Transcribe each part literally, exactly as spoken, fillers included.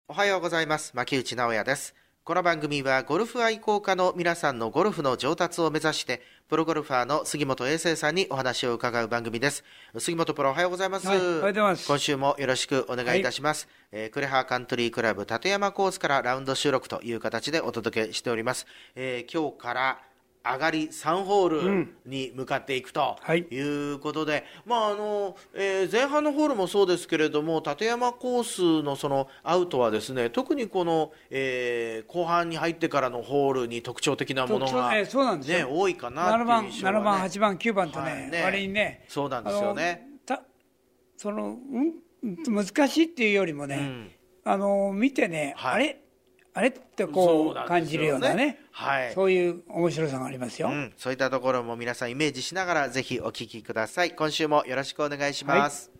おはようございます。牧内直也です。この番組はゴルフ愛好家の皆さんのゴルフの上達を目指してプロゴルファーの杉本英生さんにお話を伺う番組です。杉本プロ、おはようございます。 はい、おはようございます。 今週もよろしくお願いいたします、はい。えー、クレハーカントリークラブ立山コースからラウンド収録という形でお届けしております。えー、今日から上がりさんホールに向かっていくということで、うん、はい、まああのえー、前半のホールもそうですけれども、立山コースのそのアウトはですね、特にこの、えー、後半に入ってからのホールに特徴的なものが、ね、 そうなんですよ、 多いかなっていう印象は、ね、 ななばん、はちばん、きゅうばんとね、はいね、割にね、 そうなんですよね。 たその、うん、難しいっていうよりもね、うん、あの見てね、はい、あれあれってこう感じるようなね、はい、そういう面白さがありますよ、うん、 そういったところも皆さんイメージしながらぜひお聞きください。今週もよろしくお願いします、はい。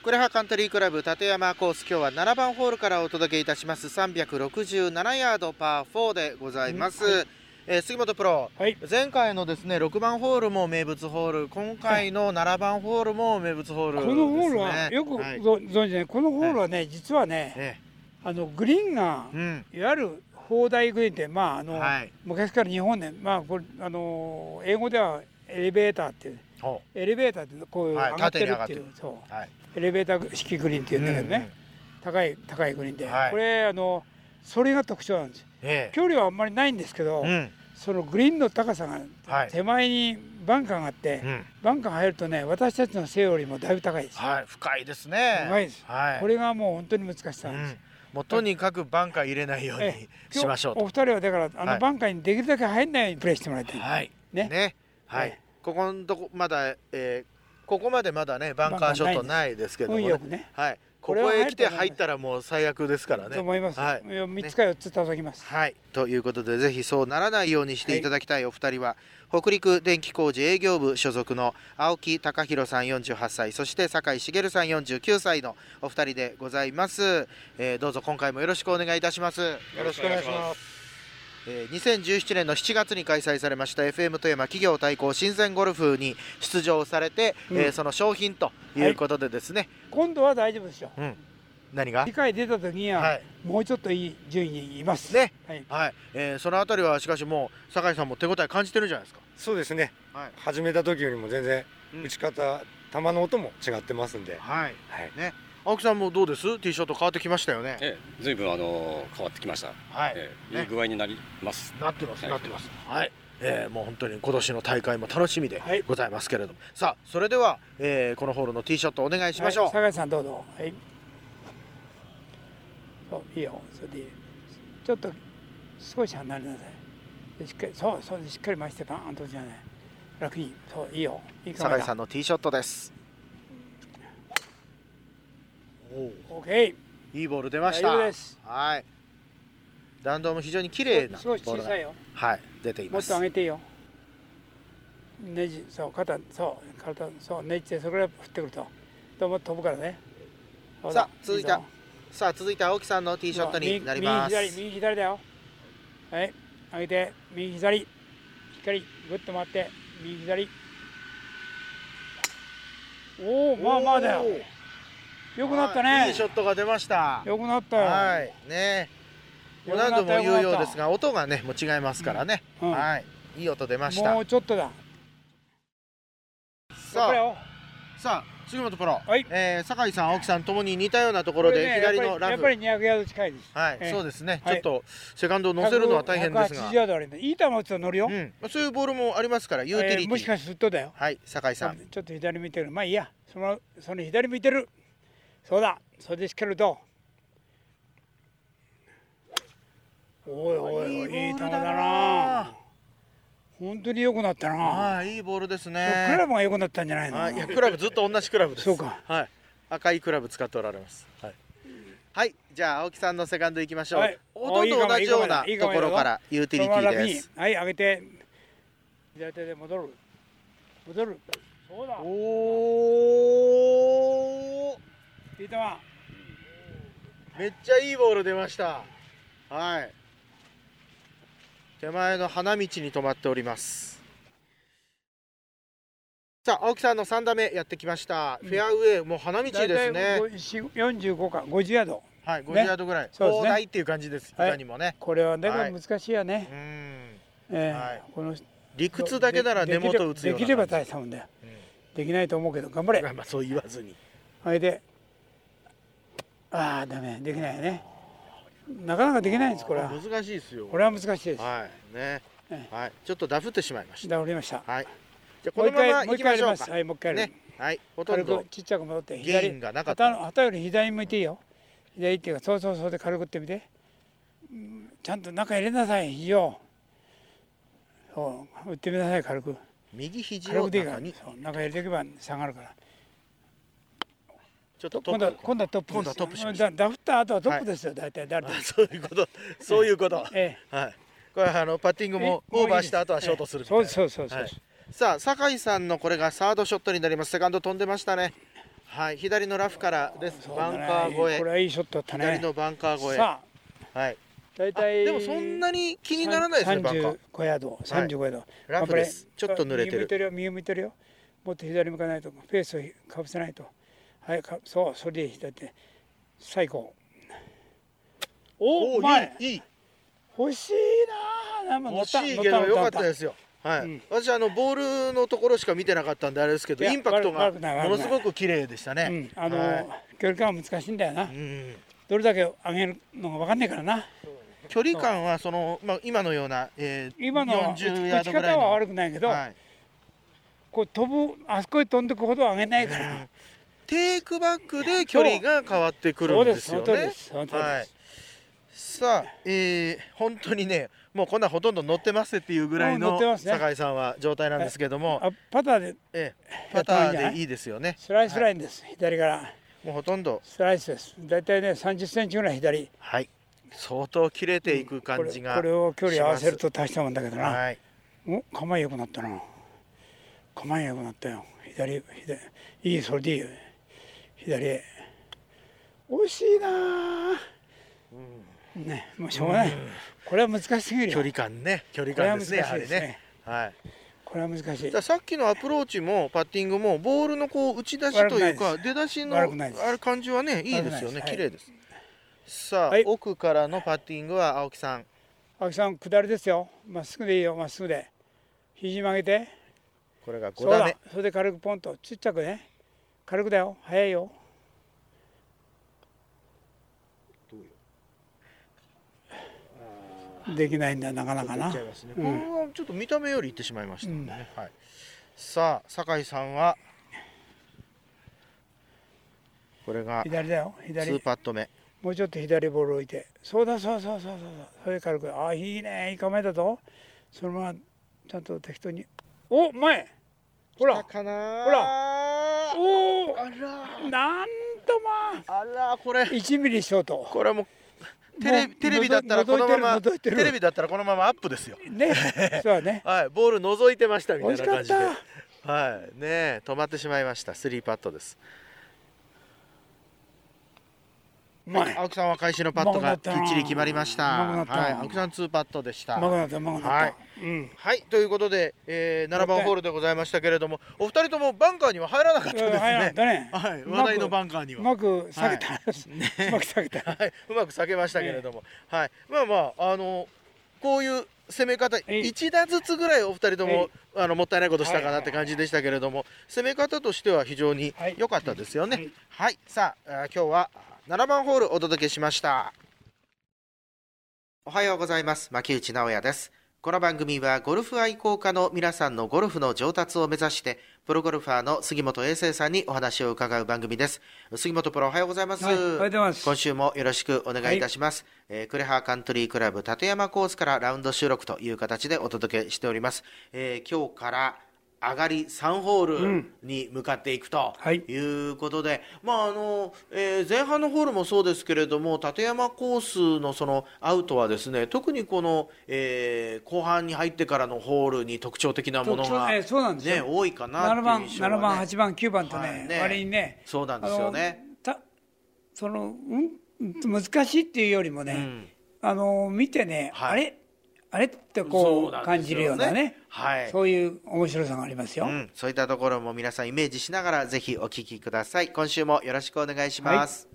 クレハカントリークラブ立山コース、今日はななばんホールからお届けいたします。さんびゃくろくじゅうななヤードパーよんでございます、うん、はい、えー、杉本プロ、はい、前回のですねろくばんホールも名物ホール、今回のななばんホールも名物ホールですね。 このホールはよく存じない、このホールはね、実はね、ええ、あのグリーンが、うん、いわゆる砲台グリーンって、まああのはい、昔から日本で、まあ、これあの英語ではエレベーターっていう、エレベーターってこういう上がってるっていう、そう、はい、エレベーター式グリーンっていうんだけどね、うんうん、高い高いグリーンで、はい、これあのそれが特徴なんですよ、ええ、距離はあんまりないんですけど、うん、そのグリーンの高さが手前にバンカーがあって、はい、バンカー入るとね、私たちの背よりもだいぶ高いです、 はい、深いですね。 深いです、はい、これがもう本当に難しさなんです、うん、 もうとにかくバンカー入れないようにしましょうと。 お二人はだからあのバンカーにできるだけ入らないようにプレーしてもらいたい、はい、ね、ね、 はい、はい、ここのとこまだ、えー、ここまでまだねバンカーショットないですけども ね, ね、はい、ここへ来て入ったらもう最悪ですからね。 と思います、はい、みっつかよっつ叩きます、 はい、ということでぜひそうならないようにしていただきたいお二人は、はい、北陸電気工事営業部所属の青木貴弘さんよんじゅうはっさい、そして酒井茂さんよんじゅうきゅうさいのお二人でございます、えー、どうぞ今回もよろしくお願いいたします。よろしくお願いします。 えー、にせんじゅうななねんのしちがつに開催されました エフエム 富山企業対抗親善ゴルフに出場されて、うん、えー、その商品ということでですね、はい、 今度は大丈夫ですよ、うん、 何が次回出た時には、はい、もうちょっといい順位にいますね、はい、はい、えー、そのあたりはしかしもう酒井さんも手応え感じてるんじゃないですか。 そうですね、はい、始めた時よりも全然打ち方、うん、球の音も違ってますんで、 はい、はい、ね、青木さんもどうです？ T ショット変わってきましたよね。 ええ、ずいぶんあの変わってきました。はい、ええ、いい具合になります。 なってます、なってます。はい、えー、もう本当に今年の大会も楽しみでございますけれども、はい、さあそれでは、えー、このホールの T ショットお願いしましょう。 はい、酒井さんどうぞ。はい。そういいよ。それでいい。ちょっと少し離れなさい。しっかりそうそうしっかり回してバーンとじゃない。楽にそういいよ。いい酒井さんの T ショットです。 オーケー、いいボール出ました。はい。弾道も非常に綺麗なボールが、はい、出ています。 もっと上げていいよ。ネジ、そう肩、そう体、そうネジでそれぐらい振ってくると、とも飛ぶからね。 さあ続いて、さあ続いて青木さんの T ショットになります。 右左右左だよ。はい、上げて右左、しっかりグッと回って右左。おお、まあまあだよ。よくなったね。 いいショットが出ました。 よくなったよ。 はいね。もう何度も言うようですが、音がねもう違いますからね。うんうん、はい、いい音出ました。 もうちょっとだ。 さあ、さあ杉本プロ、はい、えー、酒井さん、青木さんともに似たようなところで、ね、左のラフ。 やっぱりにひゃくヤード近いです。 はい、えー、そうですね。はい、ちょっとセカンドを乗せるのは大変ですが。 ひゃくはちじゅうヤードあるんで、いい球打つと乗るよ。 うん、そういうボールもありますから、ユーティリティ。 えー、もしかするとだよ。 はい、酒井さん。 ちょっと左向いてる。まあいいや。そのその左向いてる。そうだ。それでしっかりと。おいおいおい、いい球だな。本当に良くなったな。 はい、いいボールですね。 クラブが良くなったんじゃないの。 いや、クラブずっと同じクラブです。 そうか。 はい。赤いクラブ使っておられます。はい。はい、じゃあ青木さんのセカンドいきましょう。はい、音と同じようなところからユーティリティです。 はい、上げて左手で戻る。戻る。そうだ。おお。 いい球。 めっちゃいいボール出ました。はい。手前の花道に止まっております。 さあ青木さんのさん打目やってきました、うん、フェアウェイもう花道ですね。 よんじゅうごかごじゅうヤード、 はい、ごじゅうヤードぐらい、砲台っていう感じです。他にもね、はい、 これはだから難しいやね、はい、うん、えーはい、この理屈だけなら根元打つような、 できれば大したもんだよ、うん、できないと思うけど頑張れ。 まあそう言わずに、 あれで、ああダメ、できないよね、なかなかできないんです。これは難しいですよ。 これは難しいです。 はいね、はい、ちょっとダフってしまいました。 ダフりました。 はい、じゃあこのまま行きましょうか。 はい、もう一回ね、はい、ほとんどちっちゃく戻ってゲインがなかった。 旗より左に向いていいよ。左っていうか、そうそうそうで軽く打ってみて、うん、ちゃんと中入れなさい。肘をそう打ってみなさい。軽く右肘を中に、 そう中入れていけば下がるから。 ちょっと今度は今度はトップです。 今度はトップしました。 ダフった後はトップですよ、大体誰でも。 そういうこと、そういうこと。ええ、はい。これあのパッティングもオーバーした後はショートするみたいな。 そうそうそうそう。 さあ酒井さんのこれがサードショットになります。セカンド飛んでましたね。はい、左のラフからです。バンカー越え。 これはいいショットだったね。 左のバンカー越え。 さあ、はい。 大体でもそんなに気にならないですね。バンカー。 さんじゅうごヤード、さんじゅうごヤード。 ラフです。ちょっと濡れてる。 右向いてるよ、右向いてるよ。もっと左向かないと、フェースをかぶせないと。はい、そう、それで左手。最高。おお、前いい。 欲しいな。 欲しいけど良かったですよ。はい、うん、私あのボールのところしか見てなかったんであれですけど、インパクトがものすごく綺麗でしたね。うん、 あの、はい、距離感は難しいんだよな、うん、どれだけ上げるのが分かんないからな。 距離感はその、まあ、今のような、えー、 今の打ち方は悪くないけど、はい、こう飛ぶあそこへ飛んでいくほど上げないから、うん、 テイクバックで距離が変わってくるんですよね。 そうです、そうです、 はい。さあ、えー、本当にね、もうこんなほとんど乗ってますっていうぐらいの酒井さんは状態なんですけども、 あパターで、 ええ、パターでいいですよね。 スライスラインです、はい、左からもうほとんどスライスです。だいたいねさんじゅっセンチぐらい左、 はい、相当切れていく感じが、 うん、これ、これを距離合わせると大したもんだけどな、 はい、 お構えよくなったな、構えよくなったよ、左左いい、それでいいよ、左へ惜しいな、うんね、もうしょうがない、うん、これは難しすぎるよ。 距離感ね、距離感ですね、やはりね。はい。 これは難しい。 さっきのアプローチもパッティングもボールのこう打ち出しというか出だしのある感じはね、いいですよね、綺麗です。さあ、はい、奥からのパッティングは青木さん。 青木さん下りですよ。まっすぐでいいよ、まっすぐで。肘曲げて。 これがご打目。 それで軽くポンとちっちゃくね。軽くだよ、早いよ。できないんだなかなかな。 これはちょっと見た目よりいってしまいましたね。はい。さあ酒井さんはこれが左だよ、左。 ツーパット目。 もうちょっと左ボール置いて。そうだそうそうそうそう。それ軽く。ああいいね、いい構えだと。そのままちゃんと適当に。お前。ほら。 かな。 ほら。おお。 あら。 なんとまあ。あらこれ。 いちミリショート。 これも。テレビテレビだったらこのままテレビだったらこのままアップですよ。 ね、そうね。 はい、ボール覗いてましたみたいな感じで、はい、ね、止まってしまいました。スリーパットです。青木さんは開始のパットがきっちり決まりました。はい、青木さんツーパットでした。はい、ということで、えー、ななばんホールでございましたけれども、お二人ともバンカーには入らなかったですね。はい、話題のバンカーにはうまく避けた。うまく避けた。 はい、うまく避けましたけれども、はい、まあまああのこういう攻め方一打ずつぐらいお二人ともあのもったいないことしたかなって感じでしたけれども、攻め方としては非常に良かったですよね。はい、さあ今日はななばんホールお届けしました。おはようございます。牧内直哉です。この番組はゴルフ愛好家の皆さんのゴルフの上達を目指してプロゴルファーの杉本英生さんにお話を伺う番組です。杉本プロおはようございます。 はい、おはようございます。 今週もよろしくお願いいたします。はい、えー、クレハーカントリークラブ立山コースからラウンド収録という形でお届けしております。えー、今日から上がりさんホールに向かっていくということで、うん、はい、まああのえー、前半のホールもそうですけれども立山コースのそのアウトはですね、特にこの、えー、後半に入ってからのホールに特徴的なものが、ね、 そうなんですよ、 多いかなっていう印象は、ね、 ななばんはちばんきゅうばんとね、はい、ね、割にね、 そうなんですよね。 たその、うん、難しいっていうよりもね、うん、あの見てね、はい、あれあれってこう感じるようなね、 はい、 そういう面白さがありますよ、うん、 そういったところも皆さんイメージしながらぜひお聞きください。今週もよろしくお願いします。はい。